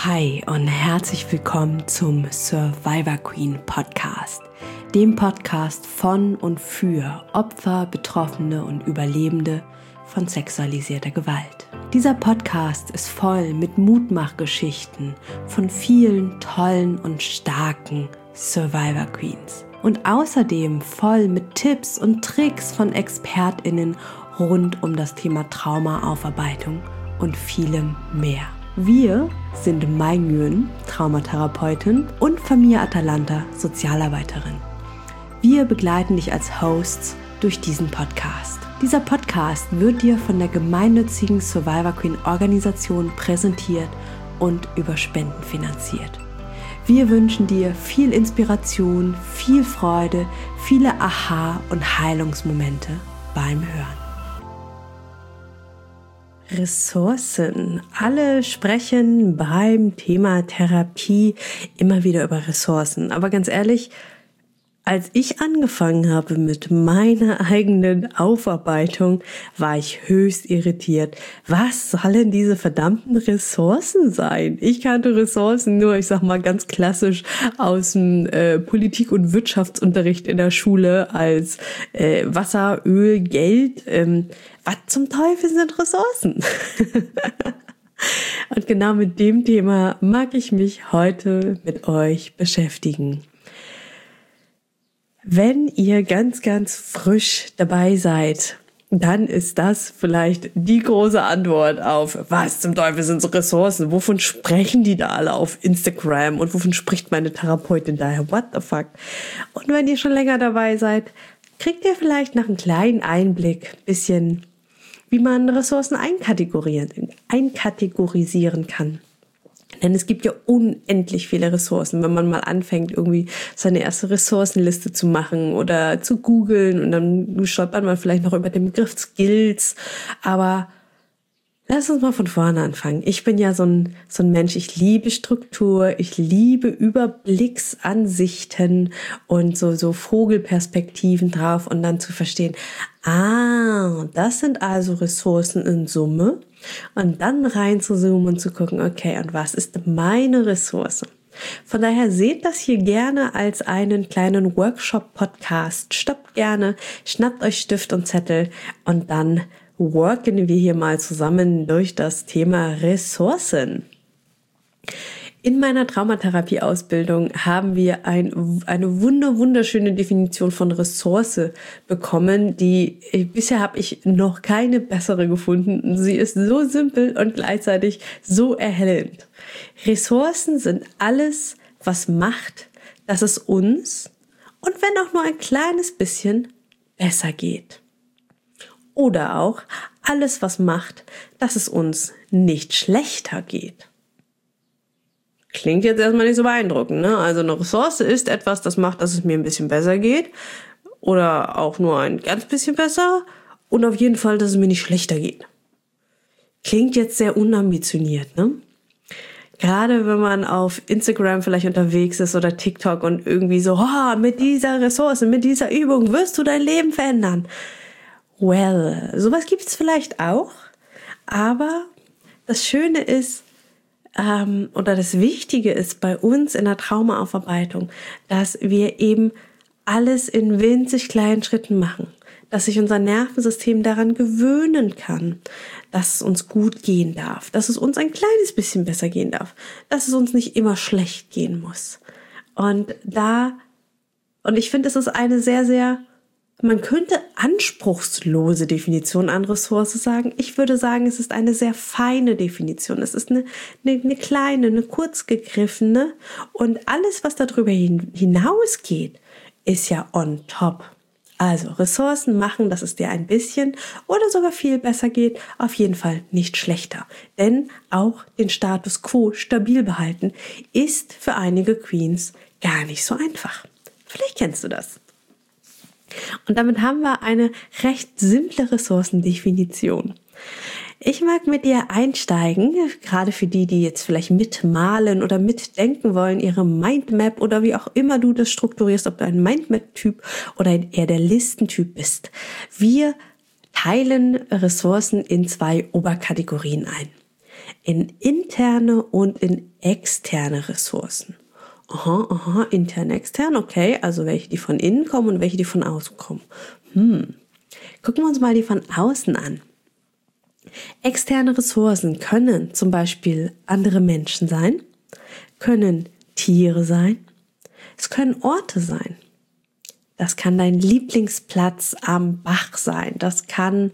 Hi und herzlich willkommen zum Survivor Queen Podcast, dem Podcast von und für Opfer, Betroffene und Überlebende von sexualisierter Gewalt. Dieser Podcast ist voll mit Mutmachgeschichten von vielen tollen und starken Survivor Queens und außerdem voll mit Tipps und Tricks von ExpertInnen rund um das Thema Traumaaufarbeitung und vielem mehr. Wir sind Mai Nguyen, Traumatherapeutin, und Famia Atalanta, Sozialarbeiterin. Wir begleiten dich als Hosts durch diesen Podcast. Dieser Podcast wird dir von der gemeinnützigen Survivor Queen Organisation präsentiert und über Spenden finanziert. Wir wünschen dir viel Inspiration, viel Freude, viele Aha- und Heilungsmomente beim Hören. Ressourcen. Alle sprechen beim Thema Therapie immer wieder über Ressourcen. Aber ganz ehrlich, als ich angefangen habe mit meiner eigenen Aufarbeitung, war ich höchst irritiert. Was sollen diese verdammten Ressourcen sein? Ich kannte Ressourcen nur, ich sag mal ganz klassisch aus dem Politik- und Wirtschaftsunterricht in der Schule als Wasser, Öl, Geld. Was zum Teufel sind Ressourcen? Und genau mit dem Thema mag ich mich heute mit euch beschäftigen. Wenn ihr ganz, ganz frisch dabei seid, dann ist das vielleicht die große Antwort auf, was zum Teufel sind so Ressourcen? Wovon sprechen die da alle auf Instagram? Und wovon spricht meine Therapeutin daher? What the fuck? Und wenn ihr schon länger dabei seid, kriegt ihr vielleicht nach einem kleinen Einblick bisschen, wie man Ressourcen einkategorisieren kann. Denn es gibt ja unendlich viele Ressourcen, wenn man mal anfängt, irgendwie seine erste Ressourcenliste zu machen oder zu googeln, und dann stolpert man vielleicht noch über den Begriff Skills. Aber lass uns mal von vorne anfangen. Ich bin ja so ein Mensch, ich liebe Struktur, ich liebe Überblicksansichten und so Vogelperspektiven drauf und dann zu verstehen, das sind also Ressourcen in Summe, und dann reinzuzoomen und zu gucken, okay, und was ist meine Ressource? Von daher seht das hier gerne als einen kleinen Workshop-Podcast. Stoppt gerne, schnappt euch Stift und Zettel und dann worken wir hier mal zusammen durch das Thema Ressourcen. In meiner Traumatherapie-Ausbildung haben wir eine wunderschöne Definition von Ressource bekommen, bisher habe ich noch keine bessere gefunden. Sie ist so simpel und gleichzeitig so erhellend. Ressourcen sind alles, was macht, dass es uns, und wenn auch nur ein kleines bisschen, besser geht. Oder auch alles, was macht, dass es uns nicht schlechter geht. Klingt jetzt erstmal nicht so beeindruckend, ne? Also eine Ressource ist etwas, das macht, dass es mir ein bisschen besser geht. Oder auch nur ein ganz bisschen besser. Und auf jeden Fall, dass es mir nicht schlechter geht. Klingt jetzt sehr unambitioniert, ne? Gerade wenn man auf Instagram vielleicht unterwegs ist oder TikTok und irgendwie so, mit dieser Ressource, mit dieser Übung wirst du dein Leben verändern. Well, sowas gibt's vielleicht auch. Aber das Schöne ist, oder das Wichtige ist bei uns in der Traumaaufarbeitung, dass wir eben alles in winzig kleinen Schritten machen, dass sich unser Nervensystem daran gewöhnen kann, dass es uns gut gehen darf, dass es uns ein kleines bisschen besser gehen darf, dass es uns nicht immer schlecht gehen muss. Und ich finde, es ist eine sehr, sehr, man könnte anspruchslose Definition an Ressource sagen. Ich würde sagen, es ist eine sehr feine Definition. Es ist eine kleine, eine kurz gegriffene, und alles, was darüber hinausgeht, ist ja on top. Also Ressourcen machen, dass es dir ein bisschen oder sogar viel besser geht, auf jeden Fall nicht schlechter. Denn auch den Status quo stabil behalten ist für einige Queens gar nicht so einfach. Vielleicht kennst du das. Und damit haben wir eine recht simple Ressourcendefinition. Ich mag mit dir einsteigen, gerade für die jetzt vielleicht mitmalen oder mitdenken wollen, ihre Mindmap oder wie auch immer du das strukturierst, ob du ein Mindmap-Typ oder eher der Listentyp bist. Wir teilen Ressourcen in 2 Oberkategorien ein. in interne und in externe Ressourcen. Aha, intern, extern, okay, also welche, die von innen kommen und welche, die von außen kommen. Gucken wir uns mal die von außen an. Externe Ressourcen können zum Beispiel andere Menschen sein, können Tiere sein, es können Orte sein. Das kann dein Lieblingsplatz am Bach sein, das kann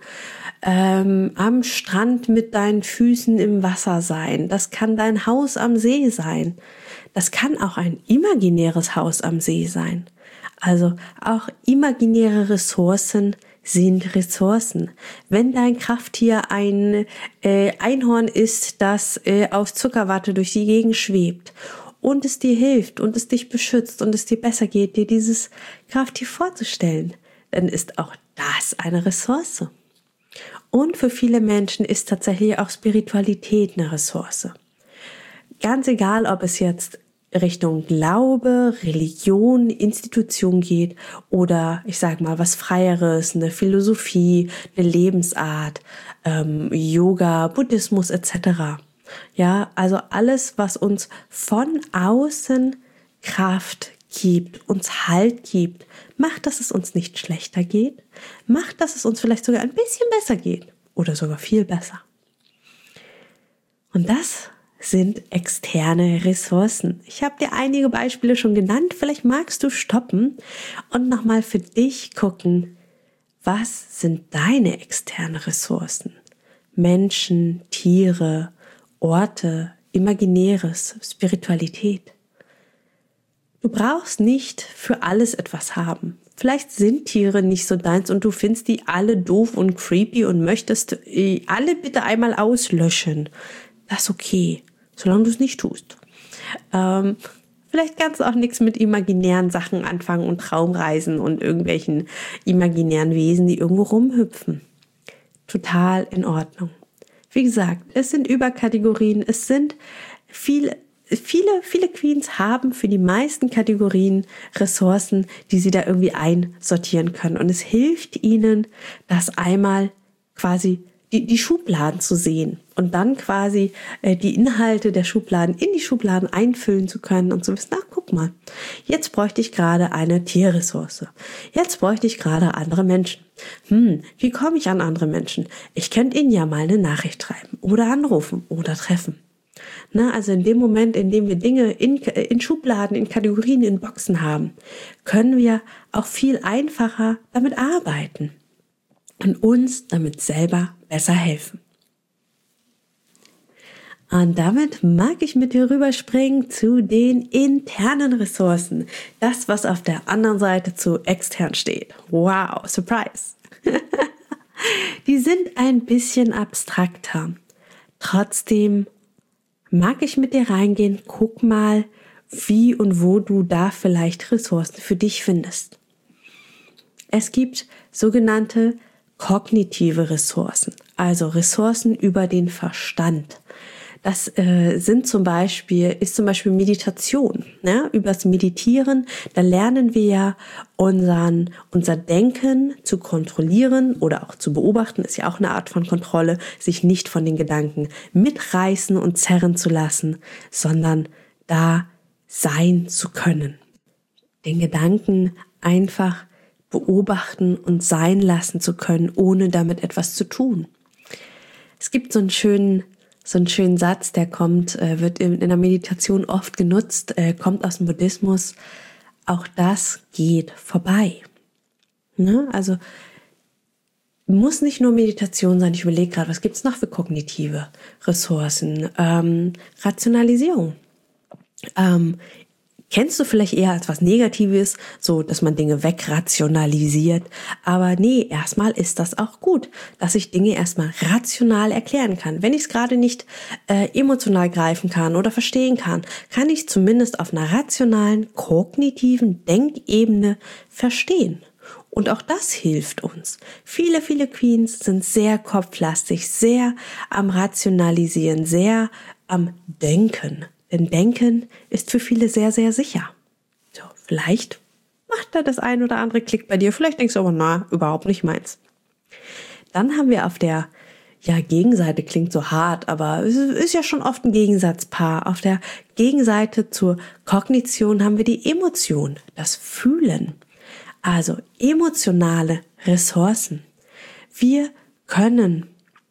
am Strand mit deinen Füßen im Wasser sein, das kann dein Haus am See sein, das kann auch ein imaginäres Haus am See sein. Also auch imaginäre Ressourcen sind Ressourcen. Wenn dein Krafttier ein Einhorn ist, das auf Zuckerwatte durch die Gegend schwebt und es dir hilft und es dich beschützt und es dir besser geht, dir dieses Krafttier vorzustellen, dann ist auch das eine Ressource. Und für viele Menschen ist tatsächlich auch Spiritualität eine Ressource. Ganz egal, ob es jetzt Richtung Glaube, Religion, Institution geht oder ich sage mal was Freieres, eine Philosophie, eine Lebensart, Yoga, Buddhismus etc. Ja, also alles, was uns von außen Kraft gibt, uns Halt gibt, macht, dass es uns nicht schlechter geht, macht, dass es uns vielleicht sogar ein bisschen besser geht oder sogar viel besser. Und das sind externe Ressourcen. Ich habe dir einige Beispiele schon genannt. Vielleicht magst du stoppen und nochmal für dich gucken, was sind deine externen Ressourcen? Menschen, Tiere, Orte, Imaginäres, Spiritualität. Du brauchst nicht für alles etwas haben. Vielleicht sind Tiere nicht so deins und du findest die alle doof und creepy und möchtest alle bitte einmal auslöschen. Das ist okay, solange du es nicht tust. Vielleicht kannst du auch nichts mit imaginären Sachen anfangen und Traumreisen und irgendwelchen imaginären Wesen, die irgendwo rumhüpfen. Total in Ordnung. Wie gesagt, es sind Überkategorien, es sind viele Queens haben für die meisten Kategorien Ressourcen, die sie da irgendwie einsortieren können. Und es hilft ihnen, das einmal quasi die Schubladen zu sehen und dann quasi die Inhalte der Schubladen in die Schubladen einfüllen zu können und zu wissen, ach, guck mal, jetzt bräuchte ich gerade eine Tierressource. Jetzt bräuchte ich gerade andere Menschen. Wie komme ich an andere Menschen? Ich könnte ihnen ja mal eine Nachricht schreiben oder anrufen oder treffen. Na, also in dem Moment, in dem wir Dinge in Schubladen, in Kategorien, in Boxen haben, können wir auch viel einfacher damit arbeiten und uns damit selber besser helfen. Und damit mag ich mit dir rüberspringen zu den internen Ressourcen. Das, was auf der anderen Seite zu extern steht. Wow, Surprise! Die sind ein bisschen abstrakter. Trotzdem mag ich mit dir reingehen, guck mal, wie und wo du da vielleicht Ressourcen für dich findest. Es gibt sogenannte kognitive Ressourcen, also Ressourcen über den Verstand. Das ist zum Beispiel Meditation. Ne? Übers Meditieren, da lernen wir ja unser Denken zu kontrollieren oder auch zu beobachten, ist ja auch eine Art von Kontrolle, sich nicht von den Gedanken mitreißen und zerren zu lassen, sondern da sein zu können. Den Gedanken einfach beobachten und sein lassen zu können, ohne damit etwas zu tun. Es gibt so einen schönen Satz, der wird in der Meditation oft genutzt, kommt aus dem Buddhismus. Auch das geht vorbei. Ne? Also muss nicht nur Meditation sein. Ich überlege gerade, was gibt es noch für kognitive Ressourcen? Rationalisierung. Kennst du vielleicht eher als was Negatives, so dass man Dinge wegrationalisiert. Aber nee, erstmal ist das auch gut, dass ich Dinge erstmal rational erklären kann. Wenn ich es gerade nicht emotional greifen kann oder verstehen kann, kann ich zumindest auf einer rationalen, kognitiven Denkebene verstehen. Und auch das hilft uns. Viele Queens sind sehr kopflastig, sehr am Rationalisieren, sehr am Denken. Denn Denken ist für viele sehr, sehr sicher. So, vielleicht macht da das ein oder andere Klick bei dir. Vielleicht denkst du aber, na, überhaupt nicht meins. Dann haben wir auf der ja, Gegenseite klingt so hart, aber es ist ja schon oft ein Gegensatzpaar. Auf der Gegenseite zur Kognition haben wir die Emotion, das Fühlen. Also emotionale Ressourcen. Wir können,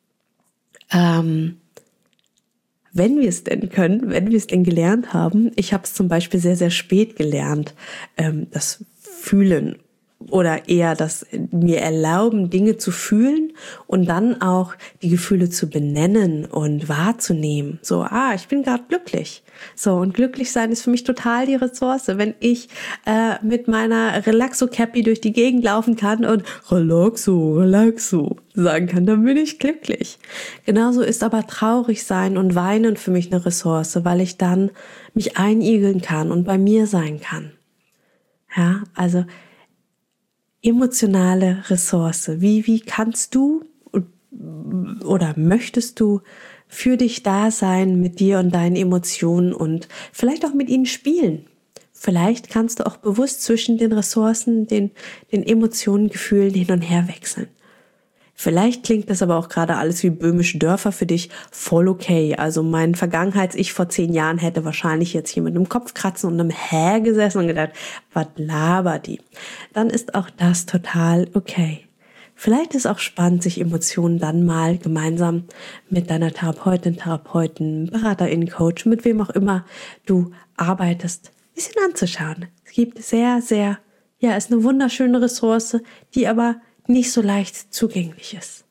wenn wir es denn können, wenn wir es denn gelernt haben, ich habe es zum Beispiel sehr, sehr spät gelernt, das Fühlen oder eher das mir erlauben, Dinge zu fühlen und dann auch die Gefühle zu benennen und wahrzunehmen. So, ich bin gerade glücklich. So, und glücklich sein ist für mich total die Ressource. Wenn ich mit meiner Relaxo-Cappy durch die Gegend laufen kann und Relaxo, Relaxo sagen kann, dann bin ich glücklich. Genauso ist aber traurig sein und weinen für mich eine Ressource, weil ich dann mich einigeln kann und bei mir sein kann. Ja, also emotionale Ressource. Wie kannst du oder möchtest du für dich da sein mit dir und deinen Emotionen und vielleicht auch mit ihnen spielen? Vielleicht kannst du auch bewusst zwischen den Ressourcen, den Emotionen, Gefühlen hin und her wechseln. Vielleicht klingt das aber auch gerade alles wie böhmische Dörfer für dich, voll okay. Also mein Vergangenheits-Ich vor 10 Jahren hätte wahrscheinlich jetzt hier mit einem Kopfkratzen und einem Hä gesessen und gedacht, was labert die? Dann ist auch das total okay. Vielleicht ist auch spannend, sich Emotionen dann mal gemeinsam mit deiner Therapeutin, Therapeuten, Beraterin, Coach, mit wem auch immer du arbeitest, ein bisschen anzuschauen. Es gibt ist eine wunderschöne Ressource, die aber nicht so leicht zugänglich ist.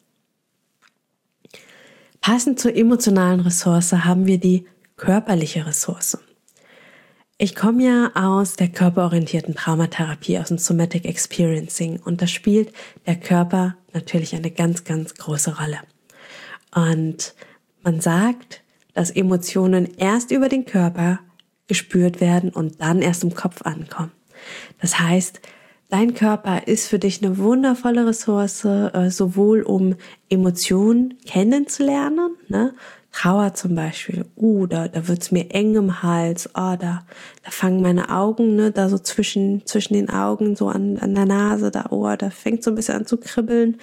Passend zur emotionalen Ressource haben wir die körperliche Ressource. Ich komme ja aus der körperorientierten Traumatherapie, aus dem Somatic Experiencing, und da spielt der Körper natürlich eine ganz, ganz große Rolle. Und man sagt, dass Emotionen erst über den Körper gespürt werden und dann erst im Kopf ankommen. Das heißt, dein Körper ist für dich eine wundervolle Ressource, sowohl um Emotionen kennenzulernen, ne? Trauer zum Beispiel, da wird's mir eng im Hals, da fangen meine Augen, ne, da so zwischen den Augen, so an der Nase, da fängt so ein bisschen an zu kribbeln.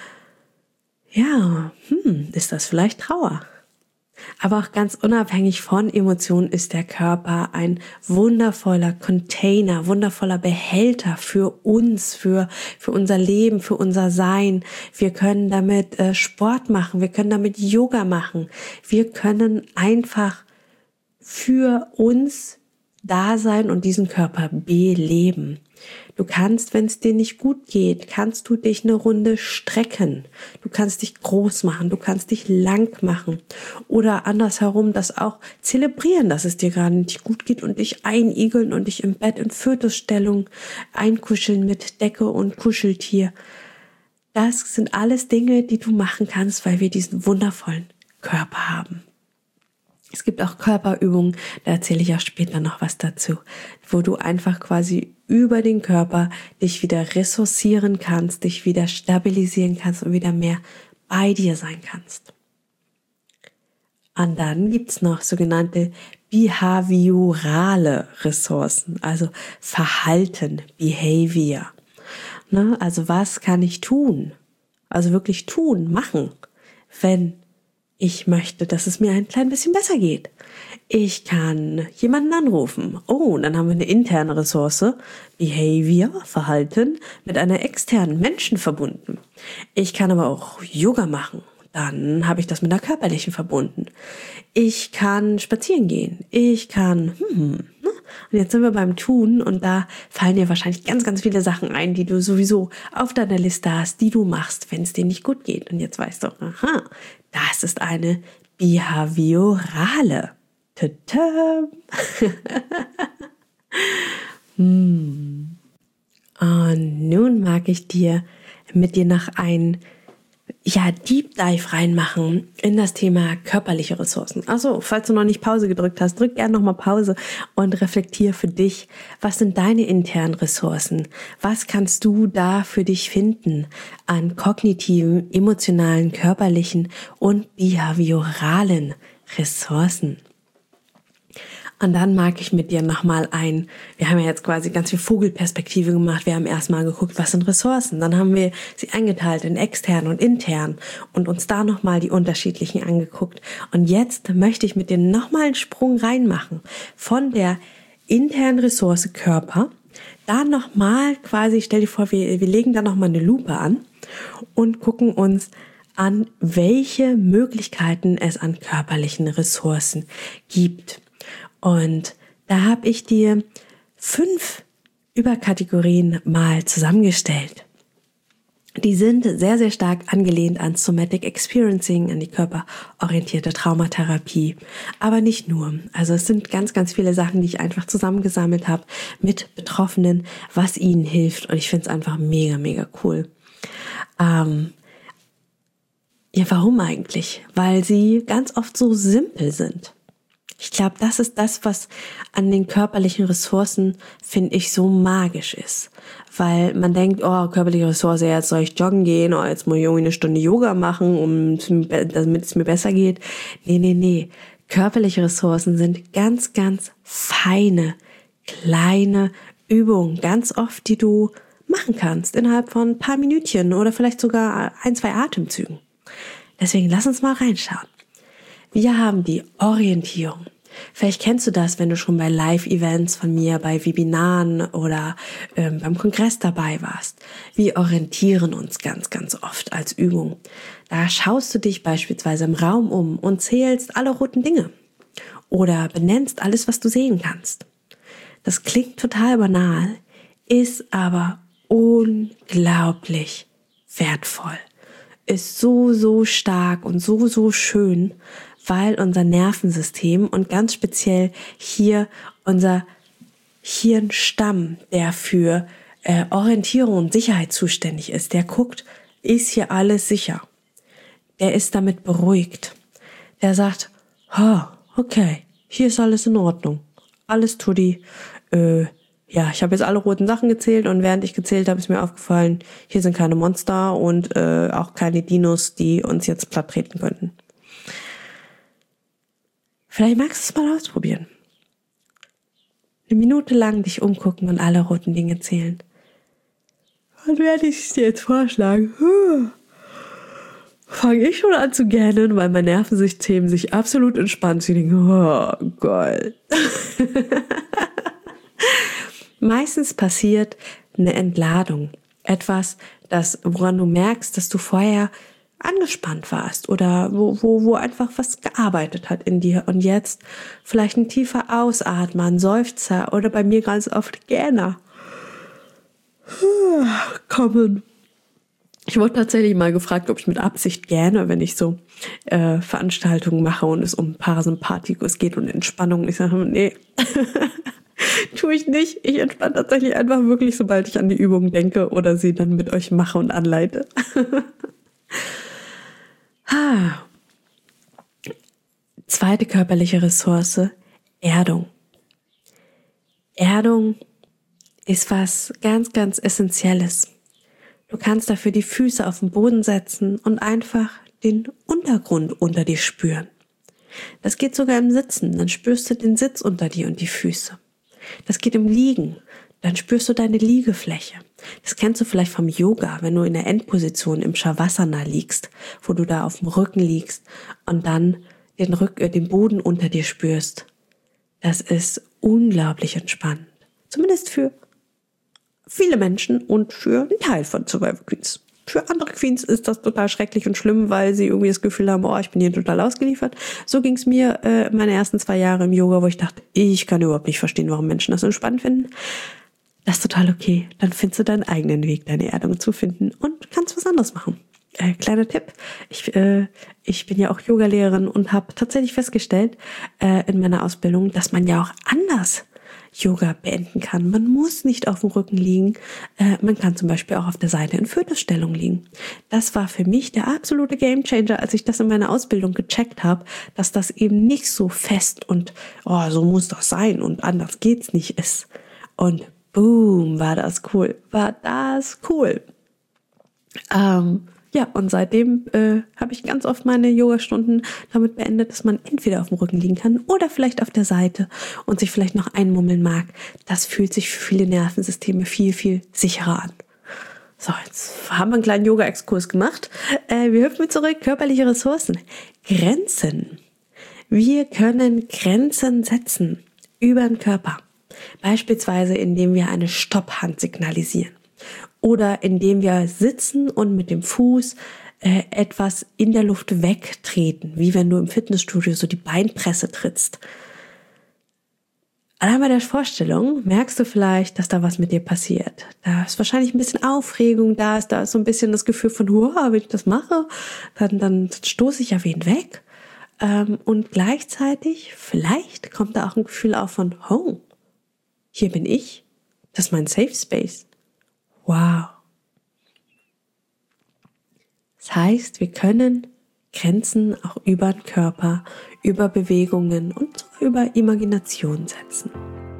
Ja, ist das vielleicht Trauer? Aber auch ganz unabhängig von Emotionen ist der Körper ein wundervoller Container, wundervoller Behälter für uns, für unser Leben, für unser Sein. Wir können damit Sport machen, wir können damit Yoga machen. Wir können einfach für uns da sein und diesen Körper beleben. Du kannst, wenn es dir nicht gut geht, kannst du dich eine Runde strecken. Du kannst dich groß machen, du kannst dich lang machen. Oder andersherum das auch zelebrieren, dass es dir gerade nicht gut geht und dich einigeln und dich im Bett in Fötusstellung einkuscheln mit Decke und Kuscheltier. Das sind alles Dinge, die du machen kannst, weil wir diesen wundervollen Körper haben. Es gibt auch Körperübungen, da erzähle ich auch später noch was dazu, wo du einfach quasi über den Körper dich wieder ressourcieren kannst, dich wieder stabilisieren kannst und wieder mehr bei dir sein kannst. Und dann gibt's noch sogenannte behaviorale Ressourcen, also Verhalten, Behavior. Ne? Also was kann ich tun? Also wirklich tun, machen, wenn ich möchte, dass es mir ein klein bisschen besser geht. Ich kann jemanden anrufen. Dann haben wir eine interne Ressource, Behavior, Verhalten, mit einer externen Menschen verbunden. Ich kann aber auch Yoga machen. Dann habe ich das mit einer körperlichen verbunden. Ich kann spazieren gehen. Ich kann, Und jetzt sind wir beim Tun und da fallen dir wahrscheinlich ganz, ganz viele Sachen ein, die du sowieso auf deiner Liste hast, die du machst, wenn es dir nicht gut geht. Und jetzt weißt du, das ist eine behaviorale. Tada. Und nun mag ich mit dir noch ein Deep Dive reinmachen in das Thema körperliche Ressourcen. Also, falls du noch nicht Pause gedrückt hast, drück gerne nochmal Pause und reflektier für dich, was sind deine internen Ressourcen? Was kannst du da für dich finden an kognitiven, emotionalen, körperlichen und behavioralen Ressourcen? Und dann mag ich mit dir nochmal wir haben ja jetzt quasi ganz viel Vogelperspektive gemacht. Wir haben erstmal geguckt, was sind Ressourcen. Dann haben wir sie eingeteilt in extern und intern und uns da nochmal die unterschiedlichen angeguckt. Und jetzt möchte ich mit dir nochmal einen Sprung reinmachen von der internen Ressource Körper. Dann nochmal quasi, stell dir vor, wir legen da nochmal eine Lupe an und gucken uns an, welche Möglichkeiten es an körperlichen Ressourcen gibt. Und da habe ich dir 5 Überkategorien mal zusammengestellt. Die sind sehr, sehr stark angelehnt an Somatic Experiencing, an die körperorientierte Traumatherapie. Aber nicht nur. Also es sind ganz, ganz viele Sachen, die ich einfach zusammengesammelt habe mit Betroffenen, was ihnen hilft. Und ich finde es einfach mega, mega cool. Ja, warum eigentlich? Weil sie ganz oft so simpel sind. Ich glaube, das ist das, was an den körperlichen Ressourcen, finde ich, so magisch ist. Weil man denkt, oh, körperliche Ressource, jetzt soll ich joggen gehen, oh, jetzt muss ich irgendwie eine Stunde Yoga machen, damit es mir besser geht. Nee. Körperliche Ressourcen sind ganz, ganz feine, kleine Übungen, ganz oft, die du machen kannst innerhalb von ein paar Minütchen oder vielleicht sogar 1, 2 Atemzügen. Deswegen lass uns mal reinschauen. Wir haben die Orientierung. Vielleicht kennst du das, wenn du schon bei Live-Events von mir, bei Webinaren oder beim Kongress dabei warst. Wir orientieren uns ganz, ganz oft als Übung. Da schaust du dich beispielsweise im Raum um und zählst alle roten Dinge oder benennst alles, was du sehen kannst. Das klingt total banal, ist aber unglaublich wertvoll. Ist so, so stark und so, so schön, weil unser Nervensystem und ganz speziell hier unser Hirnstamm, der für Orientierung und Sicherheit zuständig ist, der guckt, ist hier alles sicher. Der ist damit beruhigt. Der sagt, okay, hier ist alles in Ordnung. Alles tutti. Ich habe jetzt alle roten Sachen gezählt und während ich gezählt habe, ist mir aufgefallen, hier sind keine Monster und auch keine Dinos, die uns jetzt platt treten könnten. Vielleicht magst du es mal ausprobieren. 1 Minute lang dich umgucken und alle roten Dinge zählen. Und werde ich es dir jetzt vorschlagen, fange ich schon an zu gähnen, weil mein Nervensystem sich absolut entspannt. Sie denken, oh, geil. Meistens passiert eine Entladung. Etwas, woran du merkst, dass du vorher angespannt warst oder wo einfach was gearbeitet hat in dir und jetzt vielleicht ein tiefer Ausatmer, ein Seufzer oder bei mir ganz oft Gähner kommen. Ich wurde tatsächlich mal gefragt, ob ich mit Absicht gähne, wenn ich so Veranstaltungen mache und es um Parasympathikus geht und Entspannung. Ich sage, nee, tue ich nicht. Ich entspanne tatsächlich einfach wirklich, sobald ich an die Übung denke oder sie dann mit euch mache und anleite. Zweite körperliche Ressource, Erdung. Erdung ist was ganz, ganz Essentielles. Du kannst dafür die Füße auf den Boden setzen und einfach den Untergrund unter dir spüren. Das geht sogar im Sitzen, dann spürst du den Sitz unter dir und die Füße. Das geht im Liegen, dann spürst du deine Liegefläche. Das kennst du vielleicht vom Yoga, wenn du in der Endposition im Shavasana liegst, wo du da auf dem Rücken liegst und dann den Boden unter dir spürst. Das ist unglaublich entspannend. Zumindest für viele Menschen und für einen Teil von Survivor Queens. Für andere Queens ist das total schrecklich und schlimm, weil sie irgendwie das Gefühl haben, ich bin hier total ausgeliefert. So ging es mir meine ersten 2 Jahre im Yoga, wo ich dachte, ich kann überhaupt nicht verstehen, warum Menschen das so spannend finden. Das ist total okay. Dann findest du deinen eigenen Weg, deine Erdung zu finden und kannst was anderes machen. Kleiner Tipp, ich bin ja auch Yogalehrerin und habe tatsächlich festgestellt in meiner Ausbildung, dass man ja auch anders Yoga beenden kann. Man muss nicht auf dem Rücken liegen. Man kann zum Beispiel auch auf der Seite in Fötusstellung liegen. Das war für mich der absolute Gamechanger, als ich das in meiner Ausbildung gecheckt habe, dass das eben nicht so fest und so muss das sein und anders geht's nicht ist. Und boom, war das cool. Ja, und seitdem habe ich ganz oft meine Yogastunden damit beendet, dass man entweder auf dem Rücken liegen kann oder vielleicht auf der Seite und sich vielleicht noch einmummeln mag. Das fühlt sich für viele Nervensysteme viel, viel sicherer an. So, jetzt haben wir einen kleinen Yoga-Exkurs gemacht. Wir hüpfen zurück, körperliche Ressourcen. Grenzen. Wir können Grenzen setzen über den Körper. Beispielsweise, indem wir eine Stopphand signalisieren. Oder indem wir sitzen und mit dem Fuß etwas in der Luft wegtreten, wie wenn du im Fitnessstudio so die Beinpresse trittst. Allein bei der Vorstellung merkst du vielleicht, dass da was mit dir passiert. Da ist wahrscheinlich ein bisschen Aufregung da ist so ein bisschen das Gefühl von, wenn ich das mache, dann stoße ich ja wen weg. Und gleichzeitig, vielleicht kommt da auch ein Gefühl auf von, hier bin ich, das ist mein Safe Space. Wow. Das heißt, wir können Grenzen auch über den Körper, über Bewegungen und über Imagination setzen.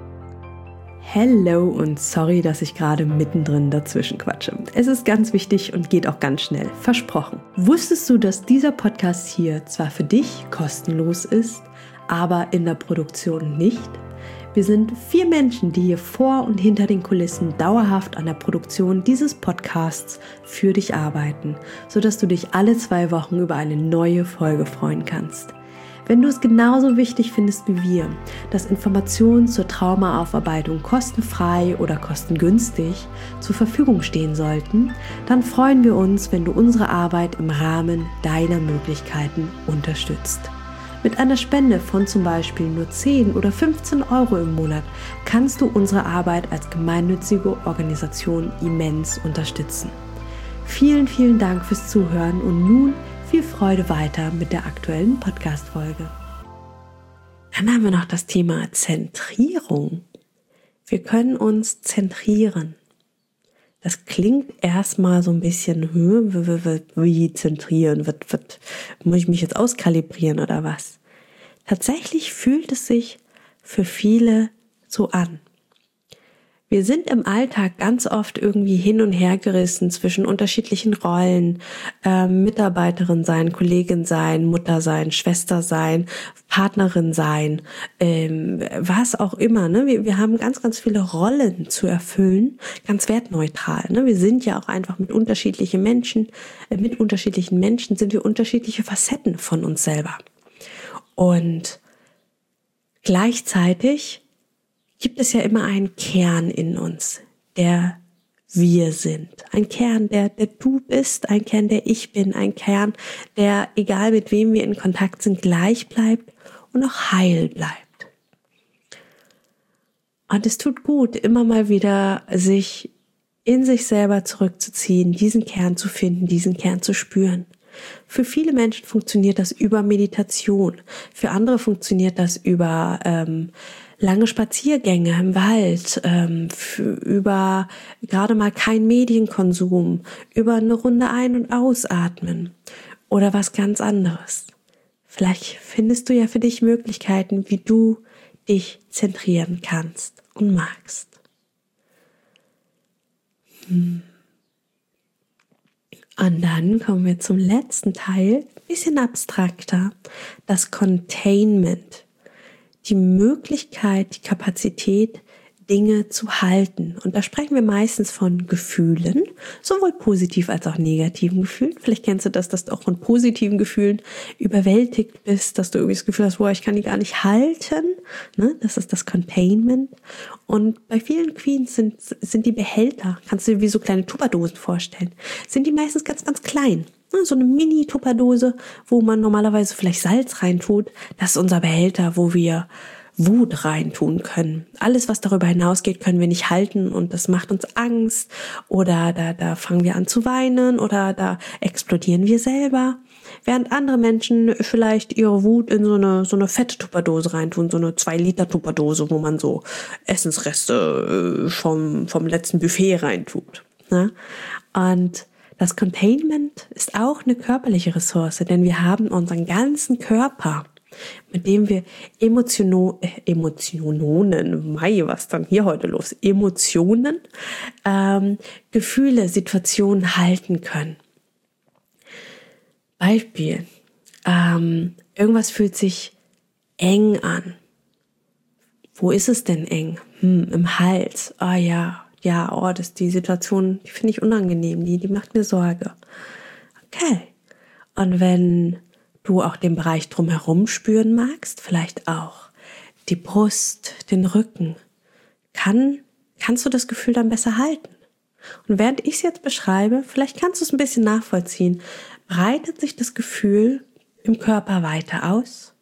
Hello und sorry, dass ich gerade mittendrin dazwischen quatsche. Es ist ganz wichtig und geht auch ganz schnell. Versprochen. Wusstest du, dass dieser Podcast hier zwar für dich kostenlos ist, aber in der Produktion nicht? Wir sind 4 Menschen, die hier vor und hinter den Kulissen dauerhaft an der Produktion dieses Podcasts für dich arbeiten, sodass du dich alle 2 Wochen über eine neue Folge freuen kannst. Wenn du es genauso wichtig findest wie wir, dass Informationen zur Traumaaufarbeitung kostenfrei oder kostengünstig zur Verfügung stehen sollten, dann freuen wir uns, wenn du unsere Arbeit im Rahmen deiner Möglichkeiten unterstützt. Mit einer Spende von zum Beispiel nur 10 oder 15 Euro im Monat kannst du unsere Arbeit als gemeinnützige Organisation immens unterstützen. Vielen, vielen Dank fürs Zuhören und nun viel Freude weiter mit der aktuellen Podcast-Folge. Dann haben wir noch das Thema Zentrierung. Wir können uns zentrieren. Das klingt erstmal so ein bisschen, wie zentrieren, muss ich mich jetzt auskalibrieren oder was? Tatsächlich fühlt es sich für viele so an. Wir sind im Alltag ganz oft irgendwie hin und her gerissen zwischen unterschiedlichen Rollen, Mitarbeiterin sein, Kollegin sein, Mutter sein, Schwester sein, Partnerin sein, was auch immer. Ne? Wir haben ganz, ganz viele Rollen zu erfüllen, ganz wertneutral. Ne? Wir sind ja auch einfach mit unterschiedlichen Menschen sind wir unterschiedliche Facetten von uns selber. Und gleichzeitig gibt es ja immer einen Kern in uns, der wir sind. Ein Kern, der du bist, ein Kern, der ich bin, ein Kern, der, egal mit wem wir in Kontakt sind, gleich bleibt und auch heil bleibt. Und es tut gut, immer mal wieder sich in sich selber zurückzuziehen, diesen Kern zu finden, diesen Kern zu spüren. Für viele Menschen funktioniert das über Meditation. Für andere funktioniert das über lange Spaziergänge im Wald, über gerade mal kein Medienkonsum, über eine Runde ein- und ausatmen oder was ganz anderes. Vielleicht findest du ja für dich Möglichkeiten, wie du dich zentrieren kannst und magst. Und dann kommen wir zum letzten Teil, bisschen abstrakter, das Containment. Die Möglichkeit, die Kapazität, Dinge zu halten. Und da sprechen wir meistens von Gefühlen, sowohl positiv als auch negativen Gefühlen. Vielleicht kennst du das, dass du auch von positiven Gefühlen überwältigt bist, dass du irgendwie das Gefühl hast, ich kann die gar nicht halten. Ne? Das ist das Containment. Und bei vielen Queens sind die Behälter, kannst du dir wie so kleine Tupperdosen vorstellen, sind die meistens ganz, ganz klein. So eine Mini-Tupperdose, wo man normalerweise vielleicht Salz reintut. Das ist unser Behälter, wo wir Wut reintun können. Alles, was darüber hinausgeht, können wir nicht halten und das macht uns Angst oder da fangen wir an zu weinen oder da explodieren wir selber. Während andere Menschen vielleicht ihre Wut in so eine fette Tupperdose reintun, so eine 2-Liter-Tupperdose, wo man so Essensreste vom letzten Buffet reintut. Ne? Und das Containment ist auch eine körperliche Ressource, denn wir haben unseren ganzen Körper, mit dem wir Emotionen, was dann hier heute los? Emotionen, Gefühle, Situationen halten können. Beispiel, irgendwas fühlt sich eng an. Wo ist es denn eng? Im Hals. Ah ja, die Situation, die finde ich unangenehm, die macht mir Sorge. Okay. Und wenn du auch den Bereich drumherum spüren magst, vielleicht auch die Brust, den Rücken, kannst du das Gefühl dann besser halten. Und während ich es jetzt beschreibe, vielleicht kannst du es ein bisschen nachvollziehen, breitet sich das Gefühl im Körper weiter aus.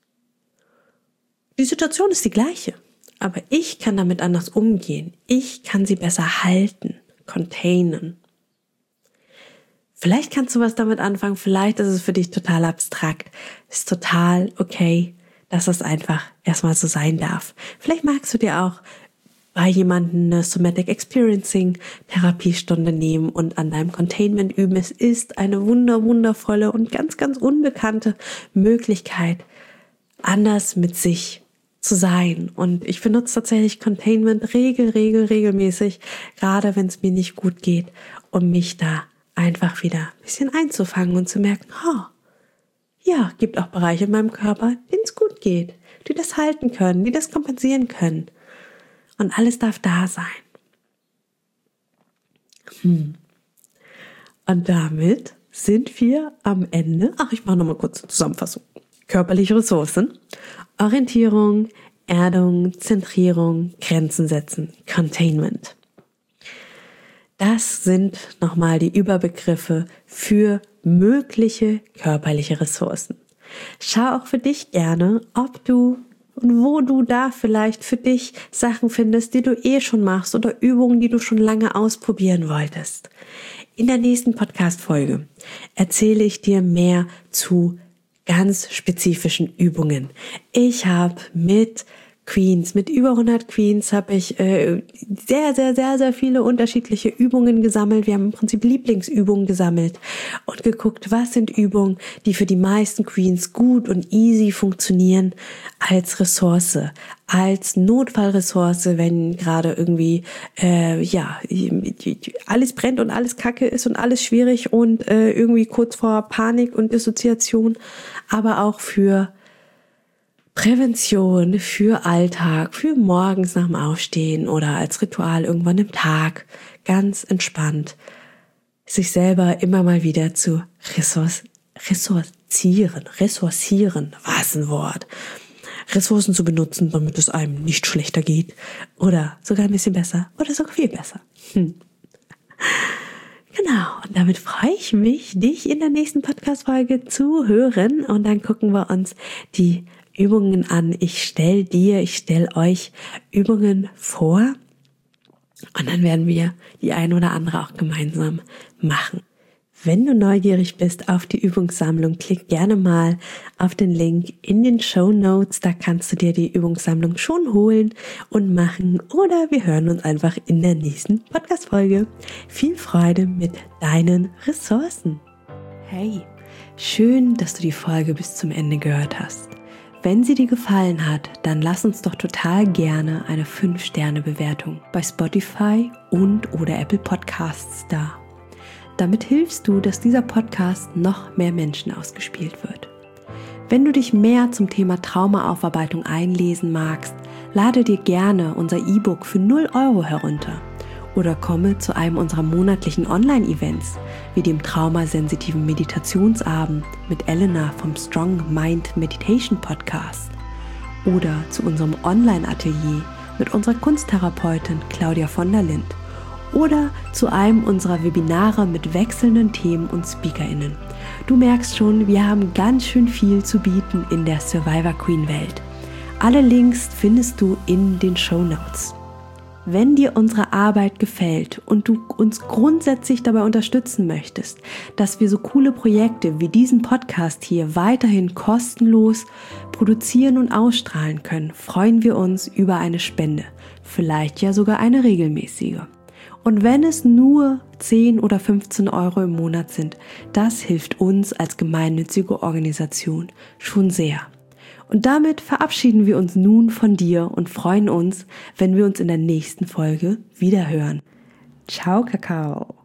Die Situation ist die gleiche, aber ich kann damit anders umgehen. Ich kann sie besser halten, containen. Vielleicht kannst du was damit anfangen, vielleicht ist es für dich total abstrakt. Ist total okay, dass das einfach erstmal so sein darf. Vielleicht magst du dir auch bei jemandem eine Somatic Experiencing Therapiestunde nehmen und an deinem Containment üben. Es ist eine wundervolle und ganz, ganz unbekannte Möglichkeit, anders mit sich zu sein. Und ich benutze tatsächlich Containment regelmäßig, gerade wenn es mir nicht gut geht, um mich da einfach wieder ein bisschen einzufangen und zu merken, gibt auch Bereiche in meinem Körper, denen es gut geht, die das halten können, die das kompensieren können. Und alles darf da sein. Und damit sind wir am Ende. Ich mache nochmal kurz eine Zusammenfassung. Körperliche Ressourcen, Orientierung, Erdung, Zentrierung, Grenzen setzen, Containment. Das sind nochmal die Überbegriffe für mögliche körperliche Ressourcen. Schau auch für dich gerne, ob du und wo du da vielleicht für dich Sachen findest, die du schon machst oder Übungen, die du schon lange ausprobieren wolltest. In der nächsten Podcast-Folge erzähle ich dir mehr zu ganz spezifischen Übungen. Ich habe mit über 100 Queens habe ich sehr viele unterschiedliche Übungen gesammelt. Wir haben im Prinzip Lieblingsübungen gesammelt und geguckt, was sind Übungen, die für die meisten Queens gut und easy funktionieren als Ressource, als Notfallressource, wenn gerade irgendwie alles brennt und alles Kacke ist und alles schwierig und irgendwie kurz vor Panik und Dissoziation, aber auch für Prävention, für Alltag, für morgens nach dem Aufstehen oder als Ritual irgendwann im Tag, ganz entspannt, sich selber immer mal wieder zu ressourcieren, was ein Wort, Ressourcen zu benutzen, damit es einem nicht schlechter geht oder sogar ein bisschen besser oder sogar viel besser. Genau, und damit freue ich mich, dich in der nächsten Podcast-Folge zu hören und dann gucken wir uns die Übungen an. Ich stelle euch Übungen vor und dann werden wir die ein oder andere auch gemeinsam machen. Wenn du neugierig bist auf die Übungssammlung, klick gerne mal auf den Link in den Shownotes. Da kannst du dir die Übungssammlung schon holen und machen oder wir hören uns einfach in der nächsten Podcast-Folge. Viel Freude mit deinen Ressourcen. Hey, schön, dass du die Folge bis zum Ende gehört hast. Wenn sie dir gefallen hat, dann lass uns doch total gerne eine 5-Sterne-Bewertung bei Spotify und/oder Apple Podcasts da. Damit hilfst du, dass dieser Podcast noch mehr Menschen ausgespielt wird. Wenn du dich mehr zum Thema Traumaaufarbeitung einlesen magst, lade dir gerne unser E-Book für 0 € herunter oder komme zu einem unserer monatlichen Online-Events, wie dem traumasensitiven Meditationsabend mit Elena vom Strong Mind Meditation Podcast oder zu unserem Online-Atelier mit unserer Kunsttherapeutin Claudia von der Lind oder zu einem unserer Webinare mit wechselnden Themen und SpeakerInnen. Du merkst schon, wir haben ganz schön viel zu bieten in der Survivor Queen Welt. Alle Links findest du in den Shownotes. Wenn dir unsere Arbeit gefällt und du uns grundsätzlich dabei unterstützen möchtest, dass wir so coole Projekte wie diesen Podcast hier weiterhin kostenlos produzieren und ausstrahlen können, freuen wir uns über eine Spende, vielleicht ja sogar eine regelmäßige. Und wenn es nur 10 oder 15 € im Monat sind, das hilft uns als gemeinnützige Organisation schon sehr. Und damit verabschieden wir uns nun von dir und freuen uns, wenn wir uns in der nächsten Folge wiederhören. Ciao, Kakao!